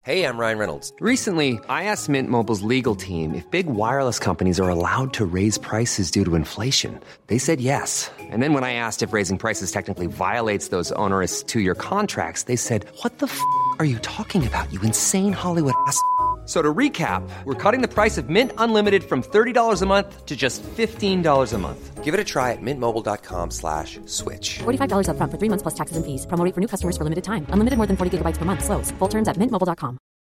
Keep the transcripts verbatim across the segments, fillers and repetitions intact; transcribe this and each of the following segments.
Hey, I'm Ryan Reynolds. Recently, I asked Mint Mobile's legal team if big wireless companies are allowed to raise prices due to inflation. They said yes. And then when I asked if raising prices technically violates those onerous two-year contracts, they said, "What the f*** are you talking about, you insane Hollywood ass?" So to recap, we're cutting the price of Mint Unlimited from thirty dollars a month to just fifteen dollars a month. Give it a try at mintmobile.com slash switch. forty-five dollars up front for three months plus taxes and fees. Promo rate for new customers for limited time. Unlimited more than forty gigabytes per month. Slows full terms at mint mobile dot com.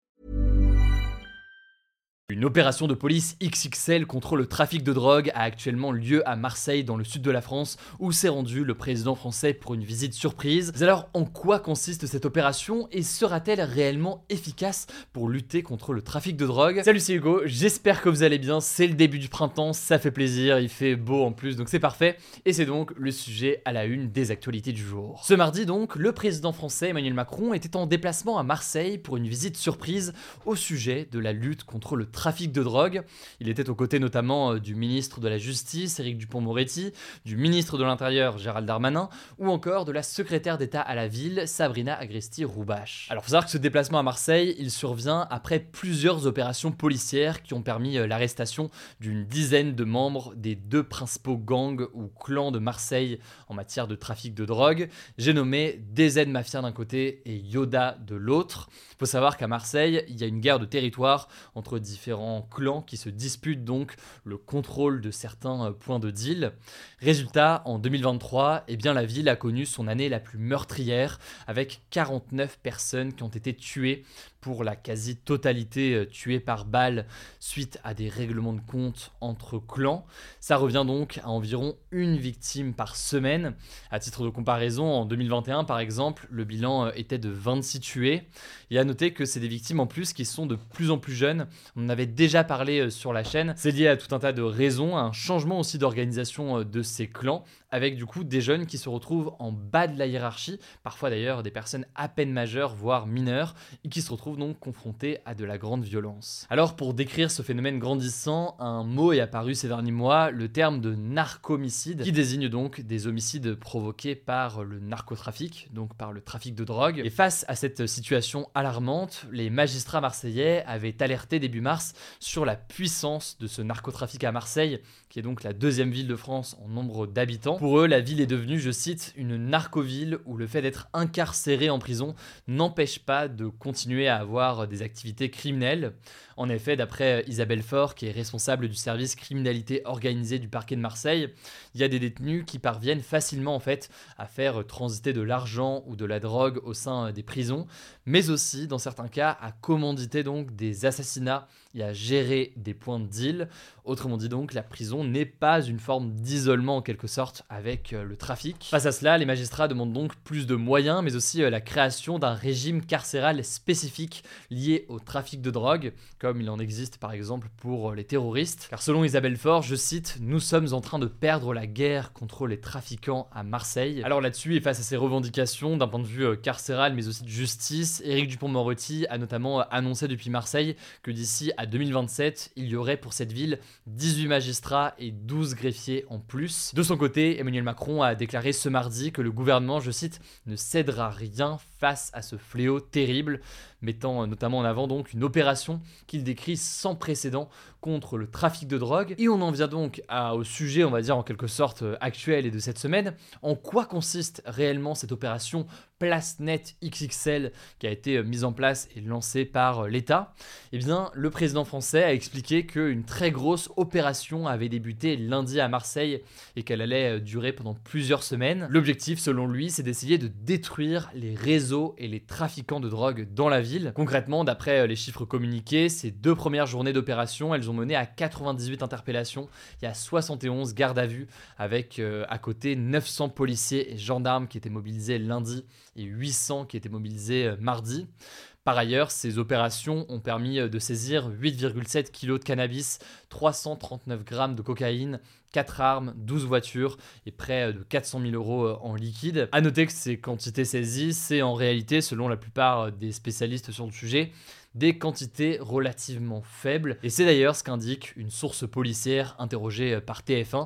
Une opération de police X X L contre le trafic de drogue a actuellement lieu à Marseille, dans le sud de la France, où s'est rendu le président français pour une visite surprise. Mais alors, en quoi consiste cette opération et sera-t-elle réellement efficace pour lutter contre le trafic de drogue ? Salut, c'est Hugo, j'espère que vous allez bien, c'est le début du printemps, ça fait plaisir, il fait beau en plus, donc c'est parfait. Et c'est donc le sujet à la une des actualités du jour. Ce mardi donc, le président français Emmanuel Macron était en déplacement à Marseille pour une visite surprise au sujet de la lutte contre le trafic de drogue. Il était aux côtés notamment euh, du ministre de la Justice, Éric Dupond-Moretti, du ministre de l'Intérieur, Gérald Darmanin, ou encore de la secrétaire d'État à la ville, Sabrina Agresti-Roubache. Alors, il faut savoir que ce déplacement à Marseille, il survient après plusieurs opérations policières qui ont permis euh, l'arrestation d'une dizaine de membres des deux principaux gangs ou clans de Marseille en matière de trafic de drogue. J'ai nommé D Z Mafia d'un côté et Yoda de l'autre. Il faut savoir qu'à Marseille, il y a une guerre de territoire entre différents clans qui se disputent donc le contrôle de certains points de deal. Résultat, en deux mille vingt-trois, eh bien, la ville a connu son année la plus meurtrière, avec quarante-neuf personnes qui ont été tuées, pour la quasi-totalité tuées par balle suite à des règlements de compte entre clans. Ça revient donc à environ une victime par semaine. À titre de comparaison, en deux mille vingt et un par exemple, le bilan était de vingt-six tués. Et à noter que c'est des victimes en plus qui sont de plus en plus jeunes. On en avait déjà parlé sur la chaîne. C'est lié à tout un tas de raisons, à un changement aussi d'organisation de ces clans, avec du coup des jeunes qui se retrouvent en bas de la hiérarchie, parfois d'ailleurs des personnes à peine majeures, voire mineures, et qui se retrouvent donc confrontés à de la grande violence. Alors, pour décrire ce phénomène grandissant, un mot est apparu ces derniers mois, le terme de narcomicide, qui désigne donc des homicides provoqués par le narcotrafic, donc par le trafic de drogue. Et face à cette situation alarmante, les magistrats marseillais avaient alerté début mars sur la puissance de ce narcotrafic à Marseille, qui est donc la deuxième ville de France en nombre d'habitants. Pour eux, la ville est devenue, je cite, une narcoville où le fait d'être incarcéré en prison n'empêche pas de continuer à avoir des activités criminelles. En effet, d'après Isabelle Faure, qui est responsable du service criminalité organisée du parquet de Marseille, il y a des détenus qui parviennent facilement en fait à faire transiter de l'argent ou de la drogue au sein des prisons, mais aussi dans certains cas à commanditer donc des assassinats et à gérer des points de deal. Autrement dit donc, la prison n'est pas une forme d'isolement en quelque sorte avec le trafic. Face à cela, les magistrats demandent donc plus de moyens, mais aussi la création d'un régime carcéral spécifique lié au trafic de drogue, comme il en existe par exemple pour les terroristes. Car selon Isabelle Faure, je cite, « Nous sommes en train de perdre la guerre contre les trafiquants à Marseille ». Alors là-dessus, et face à ces revendications d'un point de vue carcéral, mais aussi de justice, Éric Dupond-Moretti a notamment annoncé depuis Marseille que d'ici à deux mille vingt-sept, il y aurait pour cette ville dix-huit magistrats et douze greffiers en plus. De son côté, Emmanuel Macron a déclaré ce mardi que le gouvernement, je cite, « ne cédera rien face à ce fléau terrible », mettant notamment en avant donc une opération qu'il décrit sans précédent contre le trafic de drogue. Et on en vient donc à, au sujet, on va dire en quelque sorte actuel et de cette semaine. En quoi consiste réellement cette opération Place Net X X L qui a été mise en place et lancée par l'État? Eh bien, le président français a expliqué qu'une très grosse opération avait débuté lundi à Marseille et qu'elle allait durer pendant plusieurs semaines. L'objectif, selon lui, c'est d'essayer de détruire les réseaux et les trafiquants de drogue dans la ville. Concrètement, d'après les chiffres communiqués, ces deux premières journées d'opération, elles ont mené à quatre-vingt-dix-huit interpellations et à soixante et onze gardes à vue, avec euh, à côté neuf cents policiers et gendarmes qui étaient mobilisés lundi et huit cents qui étaient mobilisés euh, mardi. Par ailleurs, ces opérations ont permis de saisir huit virgule sept kilos de cannabis, trois cent trente-neuf grammes de cocaïne, quatre armes, douze voitures et près de quatre cent mille euros en liquide. A noter que ces quantités saisies, c'est en réalité, selon la plupart des spécialistes sur le sujet, des quantités relativement faibles. Et c'est d'ailleurs ce qu'indique une source policière interrogée par T F un,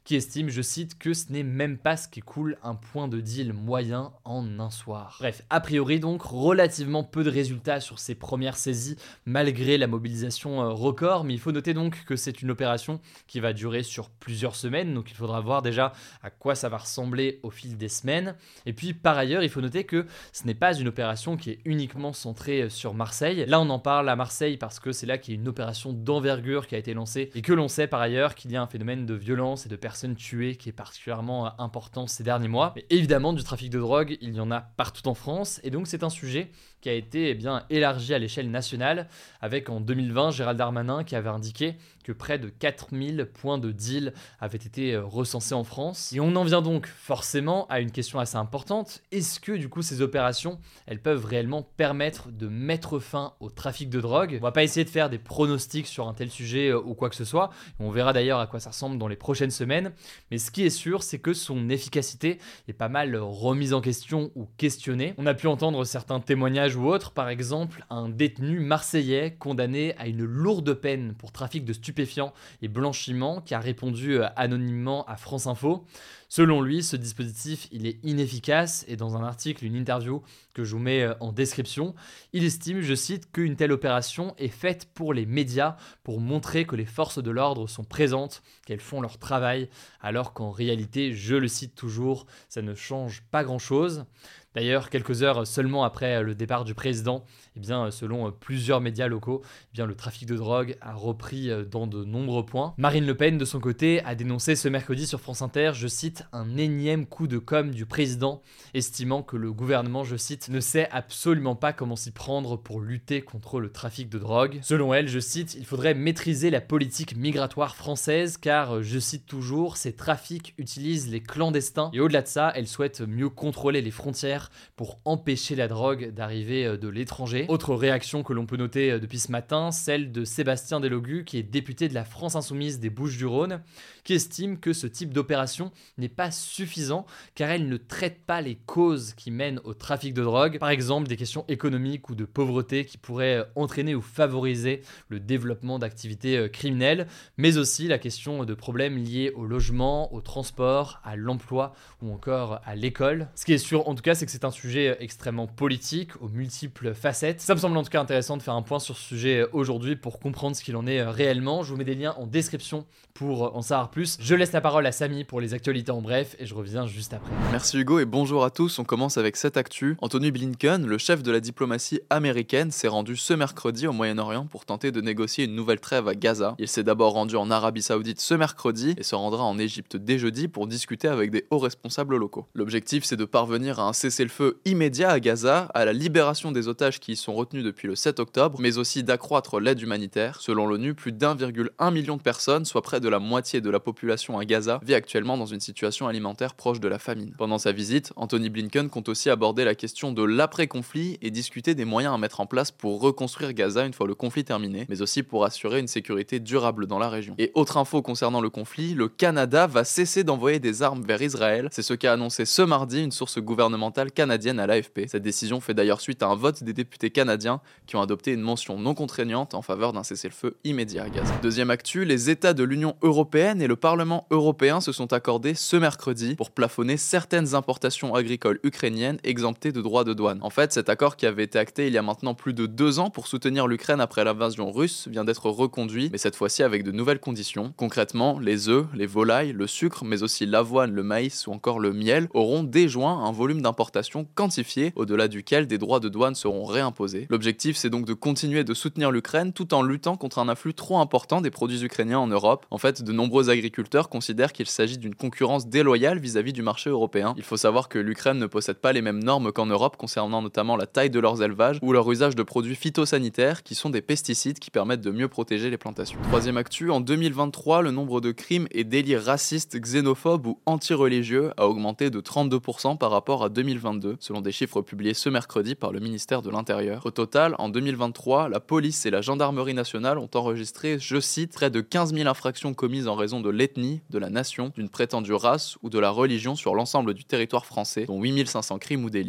qui estime, je cite, que ce n'est même pas ce qu'écoule un point de deal moyen en un soir. Bref, a priori donc, relativement peu de résultats sur ces premières saisies, malgré la mobilisation record, mais il faut noter donc que c'est une opération qui va durer sur plusieurs semaines, donc il faudra voir déjà à quoi ça va ressembler au fil des semaines. Et puis par ailleurs, il faut noter que ce n'est pas une opération qui est uniquement centrée sur Marseille. Là, on en parle à Marseille parce que c'est là qu'il y a une opération d'envergure qui a été lancée et que l'on sait par ailleurs qu'il y a un phénomène de violence et de personnes tuées qui est particulièrement important ces derniers mois. Mais évidemment, du trafic de drogue, il y en a partout en France et donc c'est un sujet qui a été eh bien, élargi à l'échelle nationale avec en deux mille vingt Gérald Darmanin qui avait indiqué que près de quatre mille points de deal avaient été recensés en France. Et on en vient donc forcément à une question assez importante. Est-ce que du coup ces opérations, elles peuvent réellement permettre de mettre fin au trafic de drogue ? On va pas essayer de faire des pronostics sur un tel sujet ou quoi que ce soit. On verra d'ailleurs à quoi ça ressemble dans les prochaines semaines. Mais ce qui est sûr, c'est que son efficacité est pas mal remise en question ou questionnée. On a pu entendre certains témoignages ou autres, par exemple un détenu marseillais condamné à une lourde peine pour trafic de stupéfiants et blanchiment qui a répondu anonymement à France Info. Selon lui, ce dispositif il est inefficace et dans un article, une interview que je vous mets en description, il estime, je cite, qu'une telle opération est faite pour les médias pour montrer que les forces de l'ordre sont présentes, qu'elles font leur travail, alors qu'en réalité, je le cite toujours, ça ne change pas grand-chose. D'ailleurs, quelques heures seulement après le départ du président, eh bien, selon plusieurs médias locaux, eh bien, le trafic de drogue a repris dans de nombreux points. Marine Le Pen, de son côté, a dénoncé ce mercredi sur France Inter, je cite, un énième coup de com' du président, estimant que le gouvernement, je cite, ne sait absolument pas comment s'y prendre pour lutter contre le trafic de drogue. Selon elle, je cite, il faudrait maîtriser la politique migratoire française car, je cite toujours, ces trafics utilisent les clandestins et au-delà de ça, elle souhaite mieux contrôler les frontières pour empêcher la drogue d'arriver de l'étranger. Autre réaction que l'on peut noter depuis ce matin, celle de Sébastien Delogu, qui est député de la France Insoumise des Bouches-du-Rhône, qui estime que ce type d'opération n'est pas suffisant car elle ne traite pas les causes qui mènent au trafic de drogue, par exemple des questions économiques ou de pauvreté qui pourraient entraîner ou favoriser le développement d'activités criminelles, mais aussi la question de problèmes liés au logement, au transport, à l'emploi ou encore à l'école. Ce qui est sûr en tout cas, c'est que c'est un sujet extrêmement politique, aux multiples facettes. Ça me semble en tout cas intéressant de faire un point sur ce sujet aujourd'hui pour comprendre ce qu'il en est réellement. Je vous mets des liens en description pour en savoir plus. Je laisse la parole à Samy pour les actualités en bref et je reviens juste après. Merci Hugo et bonjour à tous. On commence avec cette actu. Anthony Blinken, le chef de la diplomatie américaine, s'est rendu ce mercredi au Moyen-Orient pour tenter de négocier une nouvelle trêve à Gaza. Il s'est d'abord rendu en Arabie Saoudite ce mercredi et se rendra en Égypte dès jeudi pour discuter avec des hauts responsables locaux. L'objectif, c'est de parvenir à un cessez-le-feu immédiat à Gaza, à la libération des otages qui y sont retenus depuis le sept octobre, mais aussi d'accroître l'aide humanitaire. Selon l'ONU, plus d'un virgule un million de personnes, soit près de la moitié de la population à Gaza, vit actuellement dans une situation alimentaire proche de la famine. Pendant sa visite, Anthony Blinken compte aussi aborder la question de l'après-conflit et discuter des moyens à mettre en place pour reconstruire Gaza une fois le conflit terminé, mais aussi pour assurer une sécurité durable dans la région. Et autre info concernant le conflit, le Canada va cesser d'envoyer des armes vers Israël. C'est ce qu'a annoncé ce mardi une source gouvernementale canadienne à l'A F P. Cette décision fait d'ailleurs suite à un vote des députés canadiens qui ont adopté une mention non contraignante en faveur d'un cessez-le-feu immédiat à Gaza. Deuxième actu, les États de l'Union européenne et le Parlement européen se sont accordés ce mercredi pour plafonner certaines importations agricoles ukrainiennes exemptées de droits de douane. En fait, cet accord qui avait été acté il y a maintenant plus de deux ans pour soutenir l'Ukraine après l'invasion russe vient d'être reconduit, mais cette fois-ci avec de nouvelles conditions. Concrètement, les œufs, les volailles, le sucre, mais aussi l'avoine, le maïs ou encore le miel auront dès juin un volume d'importation quantifié au-delà duquel des droits de douane seront réimposés. L'objectif, c'est donc de continuer de soutenir l'Ukraine tout en luttant contre un afflux trop important des produits ukrainiens en Europe. En fait, de nombreux agriculteurs considèrent qu'il s'agit d'une concurrence déloyale vis-à-vis du marché européen. Il faut savoir que l'Ukraine ne possède pas les mêmes normes qu'en Europe concernant notamment la taille de leurs élevages ou leur usage de produits phytosanitaires qui sont des pesticides qui permettent de mieux protéger les plantations. Troisième actu, en deux mille vingt-trois, le nombre de crimes et délits racistes, xénophobes ou anti-religieux a augmenté de trente-deux pour cent par rapport à deux mille vingt-deux, selon des chiffres publiés ce mercredi par le ministère de l'Intérieur. Au total, en deux mille vingt-trois, la police et la gendarmerie nationale ont enregistré, je cite, près de quinze mille infractions commises en raison de l'ethnie, de la nation, d'une prétendue race ou de la religion sur l'ensemble du territoire français, dont huit mille cinq cents crimes ou délits. soixante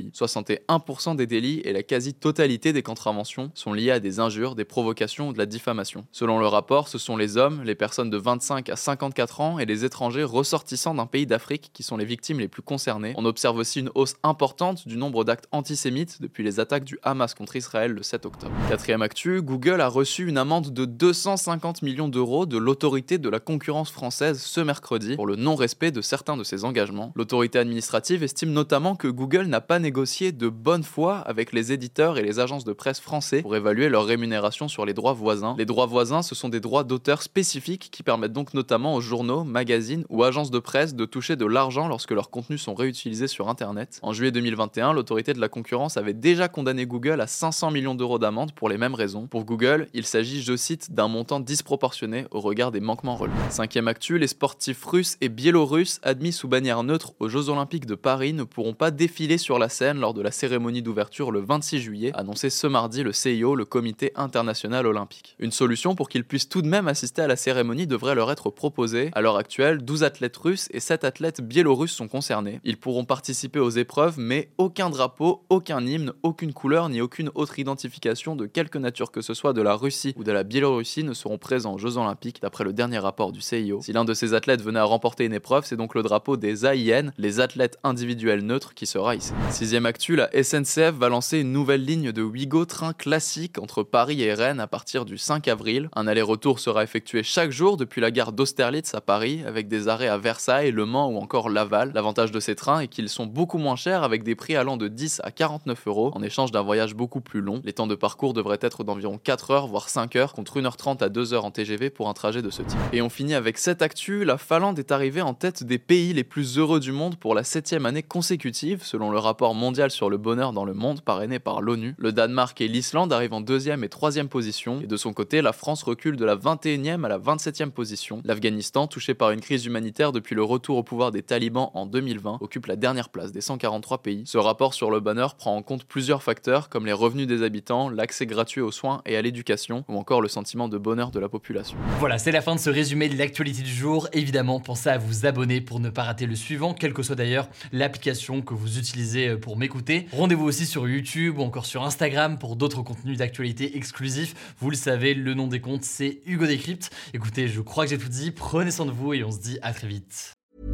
soixante et un pour cent des délits et la quasi-totalité des contraventions sont liées à des injures, des provocations ou de la diffamation. Selon le rapport, ce sont les hommes, les personnes de vingt-cinq à cinquante-quatre ans et les étrangers ressortissants d'un pays d'Afrique qui sont les victimes les plus concernées. On observe aussi une hausse importante du nombre d'actes antisémites depuis les attaques du Hamas contre Israël le sept octobre. Quatrième actu, Google a reçu une amende de deux cent cinquante millions d'euros de l'autorité de la concurrence française ce mercredi pour le non-respect de certains de ses engagements. L'autorité administrative estime notamment que Google n'a pas négocié de bonne foi avec les éditeurs et les agences de presse français pour évaluer leur rémunération sur les droits voisins. Les droits voisins, ce sont des droits d'auteur spécifiques qui permettent donc notamment aux journaux, magazines ou agences de presse de toucher de l'argent lorsque leurs contenus sont réutilisés sur Internet. En juillet deux mille vingt et un, l'autorité de la concurrence avait déjà condamné Google à cinq cents millions d'euros d'amende pour les mêmes raisons. Pour Google, il s'agit, je cite, d'un montant disproportionné au regard des manquements relevés. Cinquième actu, les sportifs russes et biélorusses admis sous bannière neutre aux Jeux Olympiques de Paris ne pourront pas défiler sur la scène lors de la cérémonie d'ouverture le vingt-six juillet, annoncé ce mardi le C I O, le Comité international olympique. Une solution pour qu'ils puissent tout de même assister à la cérémonie devrait leur être proposée. À l'heure actuelle, douze athlètes russes et sept athlètes biélorusses sont concernés. Ils pourront participer aux épreuves, mais aucun drapeau, aucun hymne, aucune couleur ni aucune autre identification de quelque nature que ce soit de la Russie ou de la Biélorussie ne seront présents aux Jeux Olympiques d'après le dernier rapport du C I O. Si l'un de ces athlètes venait à remporter une épreuve, c'est donc le drapeau des A I N, les athlètes individuels neutres, qui sera hissé. Sixième actu, la S N C F va lancer une nouvelle ligne de Ouigo train classique entre Paris et Rennes à partir du cinq avril. Un aller-retour sera effectué chaque jour depuis la gare d'Austerlitz à Paris, avec des arrêts à Versailles, Le Mans ou encore Laval. L'avantage de ces trains est qu'ils sont beaucoup moins chers, avec des prix allant de dix à quarante-neuf euros, en échange d'un voyage beaucoup plus long. Les temps de parcours devraient être d'environ quatre heures, voire cinq heures, contre une heure trente à deux heures en T G V pour un trajet de ce type. Et on finit avec cette actu, la Finlande est arrivée en tête des pays les plus heureux du monde pour la septième année consécutive, selon le rapport mondial sur le bonheur dans le monde parrainé par l'ONU. Le Danemark et l'Islande arrivent en deuxième et troisième position, et de son côté, la France recule de la vingt et unième à la vingt-septième position. L'Afghanistan, touché par une crise humanitaire depuis le retour au pouvoir des talibans en deux mille vingt, occupe la dernière place des cent quarante-trois pays. Ce rapport sur le bonheur prend en compte plusieurs facteurs comme les revenus des habitants, l'accès gratuit aux soins et à l'éducation, ou encore le sentiment de bonheur de la population. Voilà, c'est la fin de ce résumé de l'actualité du jour. Évidemment, pensez à vous abonner pour ne pas rater le suivant, quelle que soit d'ailleurs l'application que vous utilisez pour m'écouter. Rendez-vous aussi sur YouTube ou encore sur Instagram pour d'autres contenus d'actualité exclusifs. Vous le savez, le nom des comptes, c'est Hugo Décrypte. Écoutez, je crois que j'ai tout dit. Prenez soin de vous et on se dit à très vite.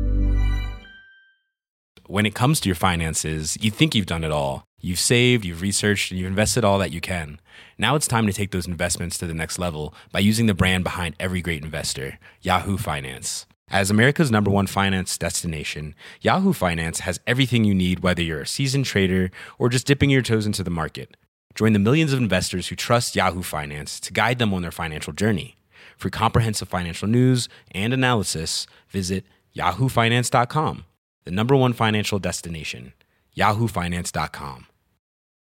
When it comes to your finances, you think you've done it all. You've saved, you've researched, and you've invested all that you can. Now it's time to take those investments to the next level by using the brand behind every great investor, Yahoo Finance. As America's number one finance destination, Yahoo Finance has everything you need, whether you're a seasoned trader or just dipping your toes into the market. Join the millions of investors who trust Yahoo Finance to guide them on their financial journey. For comprehensive financial news and analysis, visit yahoo finance dot com, the number one financial destination, yahoo finance dot com.